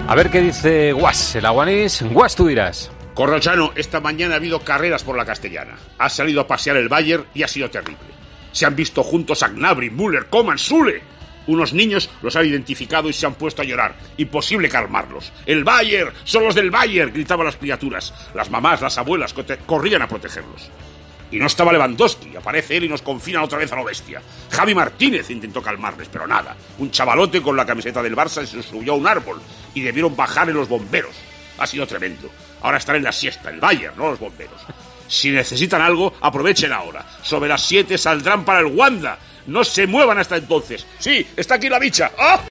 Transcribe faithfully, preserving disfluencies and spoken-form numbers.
A ver qué dice Guas, el aguanís. Guas, tú dirás. Corrochano, esta mañana ha habido carreras por la Castellana. Ha salido a pasear el Bayern y ha sido terrible. Se han visto juntos a Gnabry, Müller, Coman, Sule. Unos niños los han identificado y se han puesto a llorar. Imposible calmarlos. ¡El Bayern! ¡Son los del Bayern!, gritaban las criaturas. Las mamás, las abuelas corrían a protegerlos. Y no estaba Lewandowski. Aparece él y nos confinan otra vez a lo bestia. Javi Martínez intentó calmarles, pero nada. Un chavalote con la camiseta del Barça se subió a un árbol y debieron bajarle los bomberos. Ha sido tremendo. Ahora están en la siesta, el Bayern, no los bomberos. Si necesitan algo, aprovechen ahora. Sobre las siete saldrán para el Wanda. No se muevan hasta entonces. Sí, está aquí la bicha. ¡Ah!